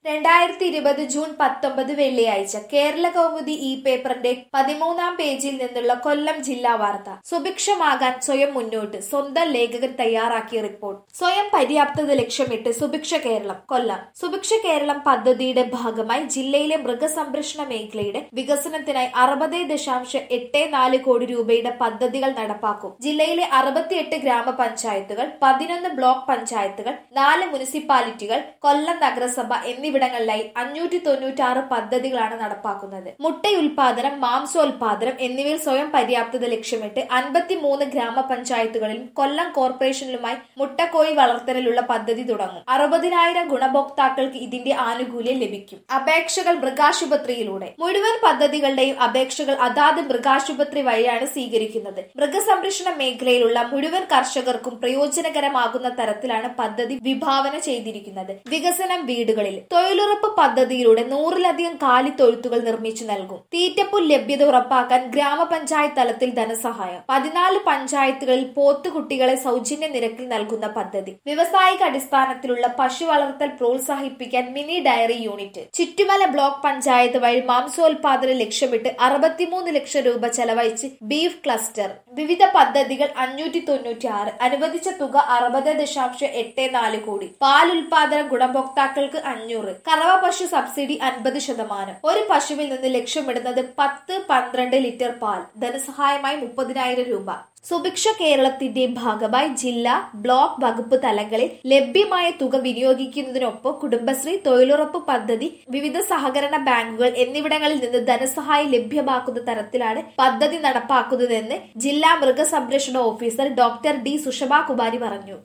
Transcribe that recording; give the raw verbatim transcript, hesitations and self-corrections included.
രണ്ടായിരത്തി ഇരുപത് ജൂൺ പത്തൊമ്പത് വെള്ളിയാഴ്ച കേരള കൗമുദി ഈ പേപ്പറിന്റെ പതിമൂന്നാം പേജിൽ നിന്നുള്ള കൊല്ലം ജില്ലാ വാർത്ത. സുഭിക്ഷമാകാൻ സ്വയം മുന്നോട്ട്, സ്വന്തം ലേഖകൻ തയ്യാറാക്കിയ റിപ്പോർട്ട്. സ്വയം പര്യാപ്തത ലക്ഷ്യമിട്ട് സുഭിക്ഷ കേരളം. കൊല്ലം. സുഭിക്ഷ കേരളം പദ്ധതിയുടെ ഭാഗമായി ജില്ലയിലെ മൃഗസംരക്ഷണ മേഖലയുടെ വികസനത്തിനായി അറുപത് ദശാംശം എട്ട് നാല് കോടി രൂപയുടെ പദ്ധതികൾ നടപ്പാക്കും. ജില്ലയിലെ അറുപത്തിയെട്ട് ഗ്രാമപഞ്ചായത്തുകൾ, പതിനൊന്ന് ബ്ലോക്ക് പഞ്ചായത്തുകൾ, നാല് മുനിസിപ്പാലിറ്റികൾ, കൊല്ലം നഗരസഭ എന്നിവിടങ്ങളിലായി അഞ്ഞൂറ്റി തൊണ്ണൂറ്റി ആറ് പദ്ധതികളാണ് നടപ്പാക്കുന്നത്. മുട്ടയുൽപാദനം, മാംസോൽപാദനം എന്നിവയിൽ സ്വയം പര്യാപ്തത ലക്ഷ്യമിട്ട് അൻപത്തിമൂന്ന് ഗ്രാമപഞ്ചായത്തുകളിലും കൊല്ലം കോർപ്പറേഷനിലുമായി മുട്ടക്കോഴി വളർത്തലിലുള്ള പദ്ധതി തുടങ്ങും. അറുപതിനായിരം ഗുണഭോക്താക്കൾക്ക് ഇതിന്റെ ആനുകൂല്യം ലഭിക്കും. അപേക്ഷകൾ മൃഗാശുപത്രിയിലൂടെ. മുഴുവൻ പദ്ധതികളുടെയും അപേക്ഷകൾ അതാത് മൃഗാശുപത്രി വഴിയാണ് സ്വീകരിക്കുന്നത്. മൃഗസംരക്ഷണ മേഖലയിലുള്ള മുഴുവൻ കർഷകർക്കും പ്രയോജനകരമാകുന്ന തരത്തിലാണ് പദ്ധതി വിഭാവന ചെയ്തിരിക്കുന്നത്. വികസനം വീടുകളിൽ. തൊഴിലുറപ്പ് പദ്ധതിയിലൂടെ നൂറിലധികം കാലിത്തൊഴുത്തുകൾ നിർമ്മിച്ചു നൽകും. തീറ്റപ്പുൽ ലഭ്യത ഉറപ്പാക്കാൻ ഗ്രാമപഞ്ചായത്ത് തലത്തിൽ ധനസഹായം. പതിനാല് പഞ്ചായത്തുകളിൽ പോത്തുകുട്ടികളെ സൗജന്യ നിരക്കിൽ നൽകുന്ന പദ്ധതി. വ്യവസായിക അടിസ്ഥാനത്തിലുള്ള പശു വളർത്തൽ പ്രോത്സാഹിപ്പിക്കാൻ mini dairy unit. Chuttumala block panchayat വഴി മാംസോൽപാദനം ലക്ഷ്യമിട്ട് അറുപത്തിമൂന്ന് ലക്ഷം രൂപ ചെലവഴിച്ച് ബീഫ് ക്ലസ്റ്റർ. വിവിധ പദ്ധതികൾ അഞ്ഞൂറ്റി തൊണ്ണൂറ്റി ആറ്. അനുവദിച്ച തുക അറുപത് ദശാംശം എട്ട് നാല് കോടി. പാലുൽപാദനം ഗുണഭോക്താക്കൾക്ക് അഞ്ഞൂറ്. കറവ പശു സബ്സിഡി അൻപത് ശതമാനം. ഒരു പശുവിൽ നിന്ന് ലക്ഷ്യമിടുന്നത് പത്ത് പന്ത്രണ്ട് ലിറ്റർ പാൽ. ധനസഹായമായി മുപ്പതിനായിരം രൂപ. സുഭിക്ഷ കേരളത്തിന്റെ ഭാഗമായി ജില്ലാ, ബ്ലോക്ക്, വകുപ്പ് തലങ്ങളിൽ ലഭ്യമായ തുക വിനിയോഗിക്കുന്നതിനൊപ്പം കുടുംബശ്രീ, തൊഴിലുറപ്പ് പദ്ധതി, വിവിധ സഹകരണ ബാങ്കുകൾ എന്നിവിടങ്ങളിൽ നിന്ന് ധനസഹായം ലഭ്യമാക്കുന്ന തരത്തിലാണ് പദ്ധതി നടപ്പാക്കുന്നതെന്ന് ജില്ലാ മൃഗസംരക്ഷണ officer doctor D Sushama Kumari പറഞ്ഞു.